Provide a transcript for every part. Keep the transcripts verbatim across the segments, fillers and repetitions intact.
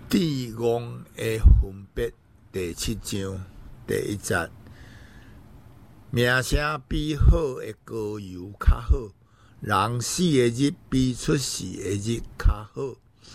帝王的分别第七章第一节，名声比好的膏油较好，人死的日比出世的日较好。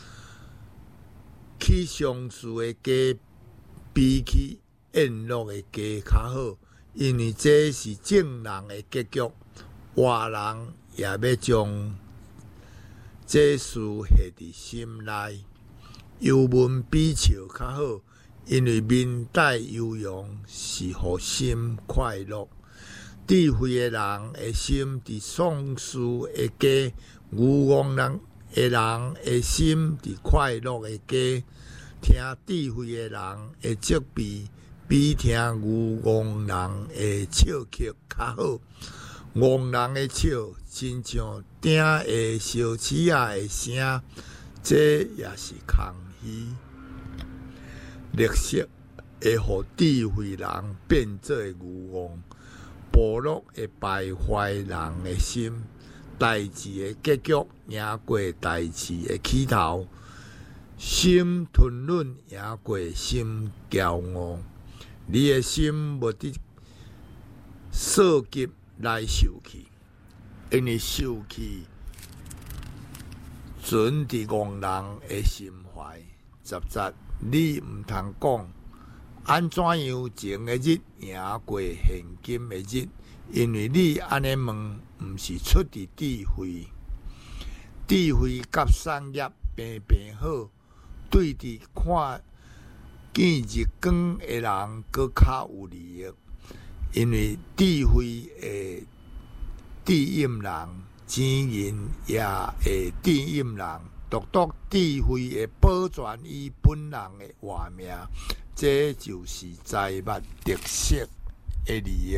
去相思的家比去宴乐的家较好，因为这是正人的结局。活人也要将这事下伫心内。忧闷比笑较好，因为面带忧容是互心快乐。智慧的人的心伫丧事的家，愚妄人的人的心伫快乐的家。听智慧的人的责备，比听愚妄人的笑曲较好。憨人的笑，亲像鼎的烧起仔的声，这也是空虚。历史会互智慧人变做愚妄，部落会败坏人的心。代志的结局赢过代志的起头，心吞忍赢过心骄傲。你的心无得sợ急来受气，因为受气存伫憨人的心怀。十节，你毋通讲安怎样前的日赢过现今的日，因为你安尼问，毋是出伫智慧。智慧甲产业平平好，对伫看见日光的人搁较有利益。因为智慧会指引人，钱银也会指引人，独独智慧会保全伊本人的活命，这就是财物得失的利益。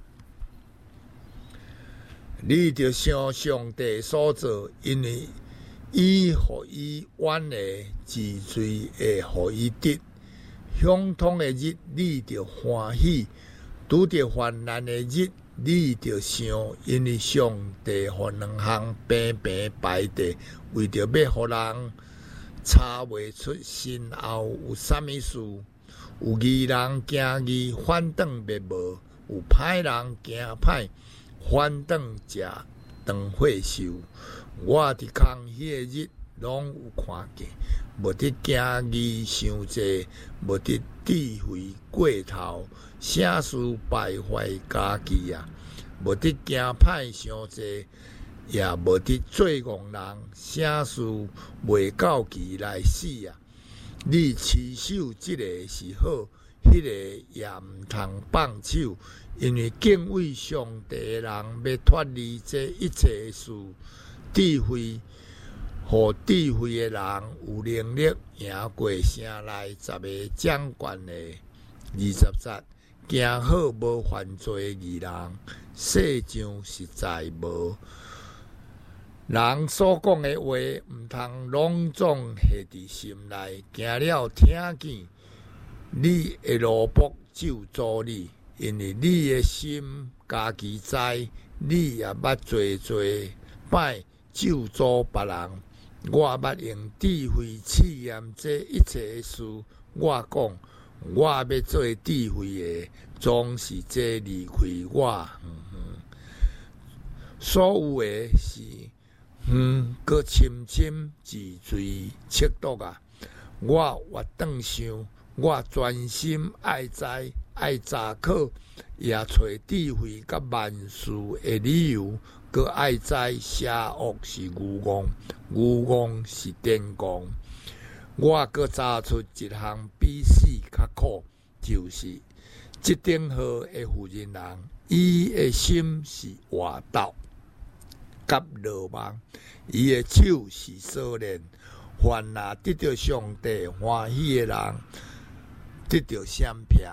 你着想上帝所做，因为伊互伊远离治罪，会互伊得相同的日，你着欢喜。拄着患难的日，你着想，因为上帝互两项平平排地，为着要互人查袂出身后有啥物事。有义人行义，反倒灭无；有歹人行歹，反倒食长火寿。我伫空虚的日，拢有看见，无得行义伤济，无得智慧过头。啥事败坏家己啊？无得惊歹伤济，也无得做憨人。啥事袂到期来死啊？你持守即个是好，迄、那个也毋通放手，因为敬畏上帝的人要脱离这一切事。智慧，互智慧的人有能力赢过城内十个掌权的。二十节。行好无犯罪的义人，世上实在无。人所讲的话，毋通拢总下伫心内。行了听见，你的奴仆咒诅你，因为你的心家己知，你也捌做做摆咒诅别人。我捌用智慧试验这一切事。我讲。我要做智慧的，总是这离开我。嗯嗯，所有的是，嗯，搁深深自罪切毒啊！我活当想，我专心爱知爱查考，也找智慧甲万事的理由，搁爱知邪恶是愚妄，愚妄是癫狂。我搁查出一项比死较苦，就是即顶号的妇人人，伊的心是活斗，甲落网，伊的手是锁链。凡若得到上帝欢喜的人，得到闪避，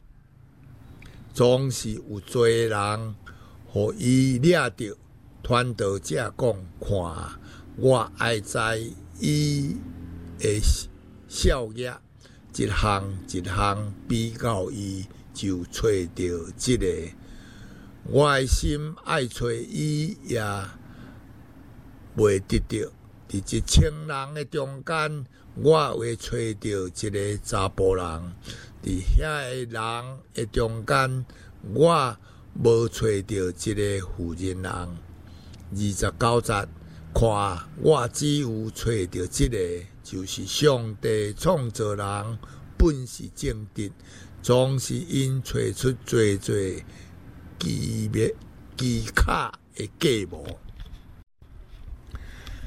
总是有多人，互伊掠着。传道者讲：看，我爱知伊。的效益一项一项比较伊，就找到即、这个。我的心爱找伊，也袂得到， 伫一千人的中间，我会找到一个查甫人；伫遐个人的中间，我无找到一个妇人人。二十九节，看我只有找到即个，就是上帝创造人本是正直，总是因找出做做奇妙奇巧的计谋。